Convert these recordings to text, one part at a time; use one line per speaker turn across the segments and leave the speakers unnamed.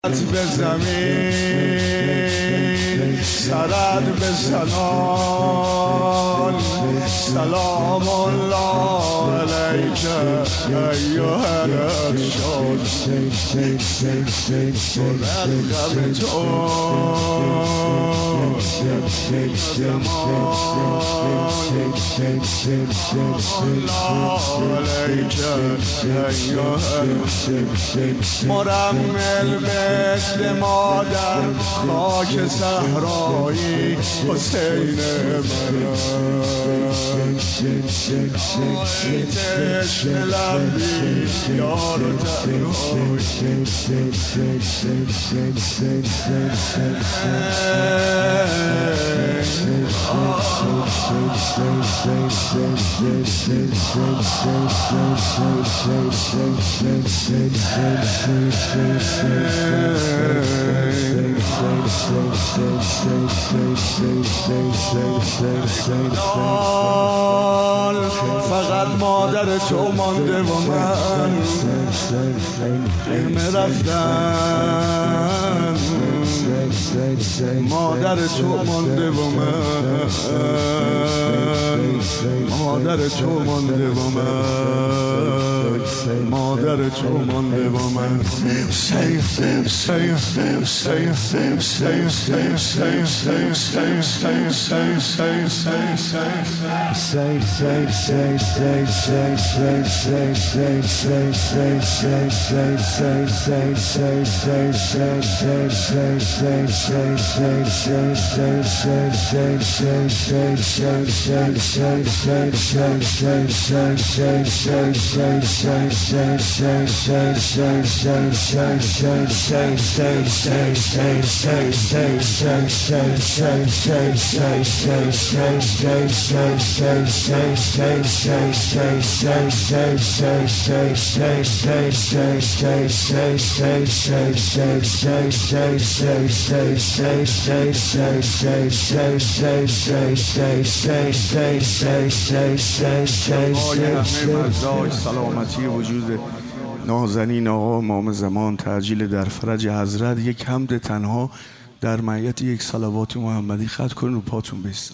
به زمین سرد بزنان سلام الله علیک ایها الرسول غم تو الله علیک ایها مرمل مثل مادر خاک صحرایی حسین من تشن لبی یار و فقط مادر تو مانده و من همه رفتن مادر تو مانده و من مادر تو مانده و من مادر تو مانده و من سلامتی وجود نازنین آقا امام زمان تعجیل در فرج حضرت. یک حمد تنها در معیت یک صلوات محمدی خط کنین و پاتون بیستن.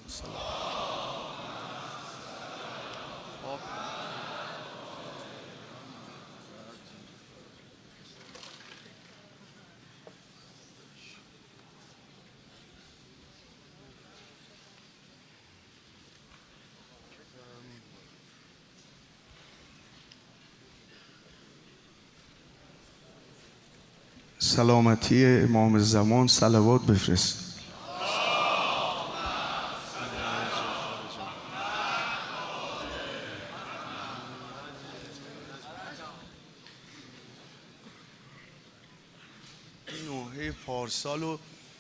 سلامتی امام زمان صلوات بفرست. نوحه پارسالو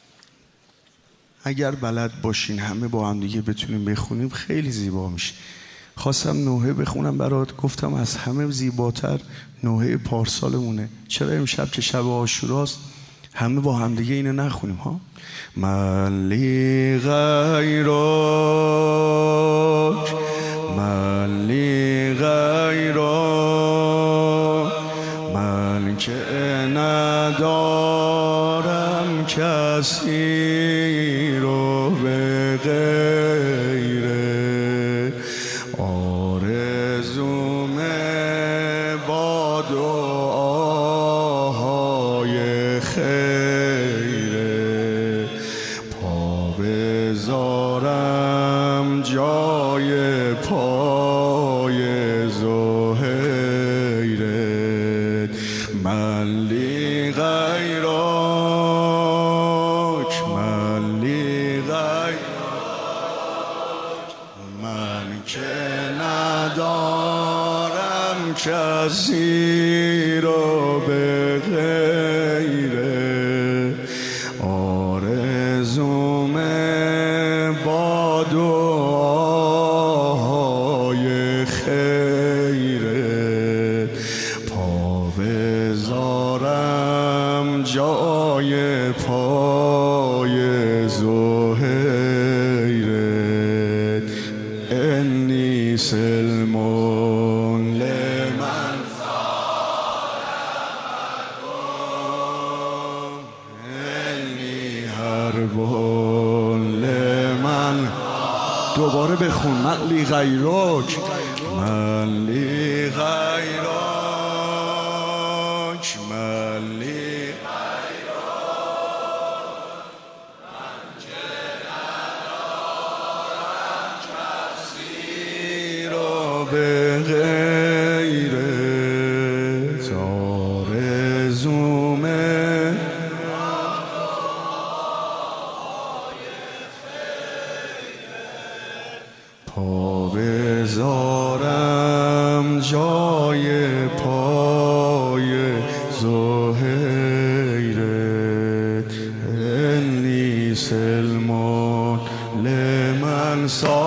اگر بلد باشین همه با هم دیگه بتونیم بخونیم خیلی زیبا میشه. خواستم نوحه بخونم برات، گفتم از همه زیباتر نوحه پارسالمونه. چرا امشب که شب عاشوراست همه با هم دیگه اینو نخونیم ها؟ من لی غیرک من لی غیرک من که ندارم کسی رو به غیره آرزوم با دعاهای خیره پا بذارم جای پای زهیره من لی غیرک من لی غیرک من که ندارم کسی رو به غیره آرزوم با دعاهای خیره پا بذارم جای پای زهیره انی سلمون لمن حربون لمن دوباره بخون من لی غیرک من لی غیرک من لی به غیر آرزومه پا بذارم جای پای زهیرت انی سلمان لمن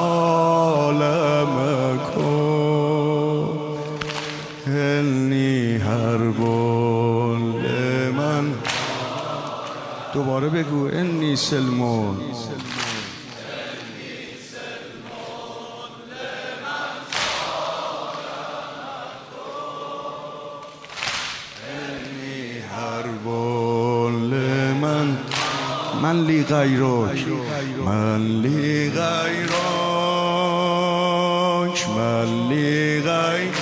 سالمکم انی حربون لمن دوباره بگو انی سلمان انی حربون لمن من لی غیرک من لی غیرک من لی غیرک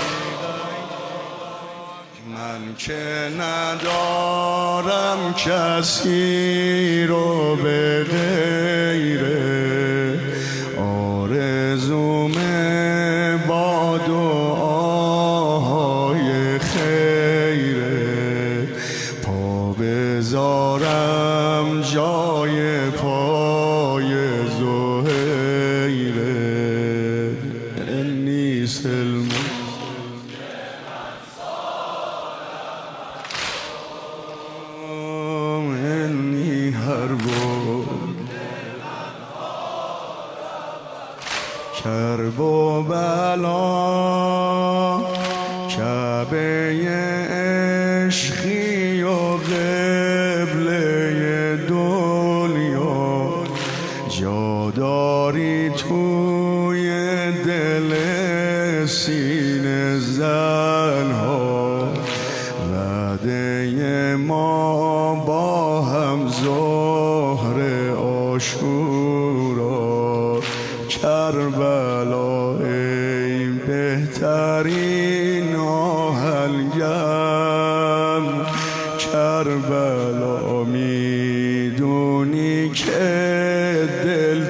من که ندارم کسی رو به غیر آرزوم با دعاهای خیره پا بذارم جای پای زهیره انی سلم انی حربون کرب و بلا کعبه عشقی و قبله دنیا جا داری توی دل سینه زنها وعده ما با هم ظهر عاشورا کربلا ای بهترین آهنگم کربلا میدونی که دل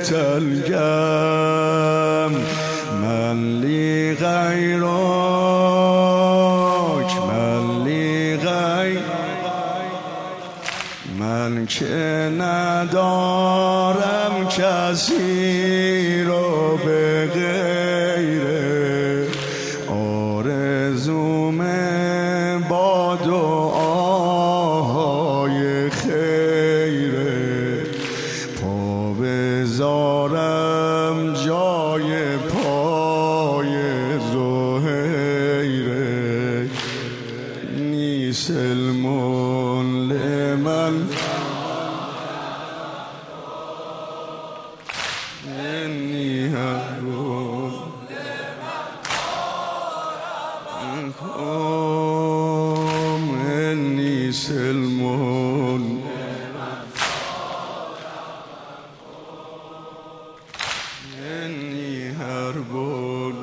تنگم من لی غیرک من لی غیر من که ندارم کسی رو به غیر آرزوم با دعاهای خیره پا بذارم جای پای زهیره نی سلمون لمن انی حربون انی سلمون انی حربون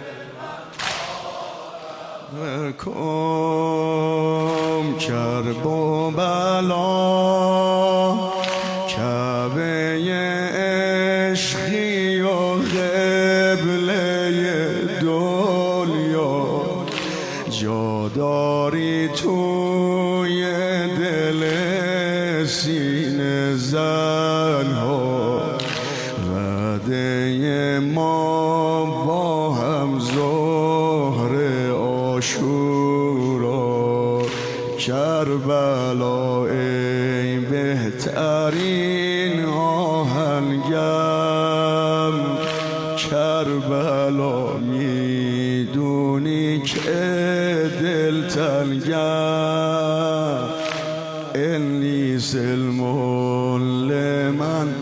کم کرب و بلا کعبه عشقی و قبله دنیا جا داری توی دل سینه زنها وعده ما با هم ظهر عاشورا کربلا ای بهترین آهنگم کربلا میدونی که دل تنگم انی سلمون لمن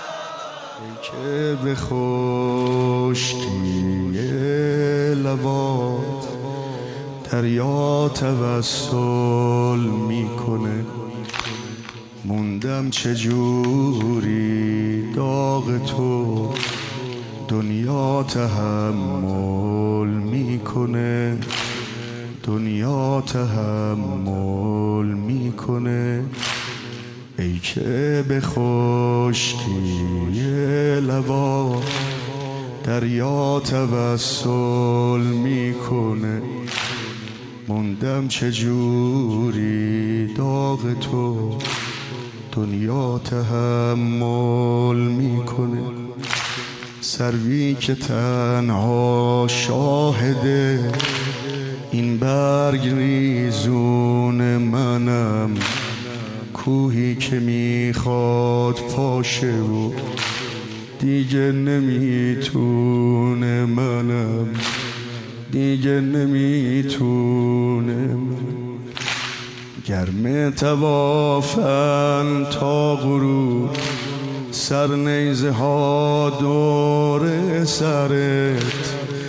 که به خشکی لبان دریا توسل میکنه. موندم چجوری داغ تو، دنیا تحمل میکنه، دنیا تحمل میکنه. ای که به خشکی لبا دریا توسل میکنه. موندم چجوری داغ تو، دنیا تحمل میکنه. سروی که تنها شاهده این برگ ریزون منم، کوهی که میخواد پاشه و دیگه نمیتونه منم، دیگه نمیتونه. گرم توافن تا غروب، سر نیزه ها دور سرت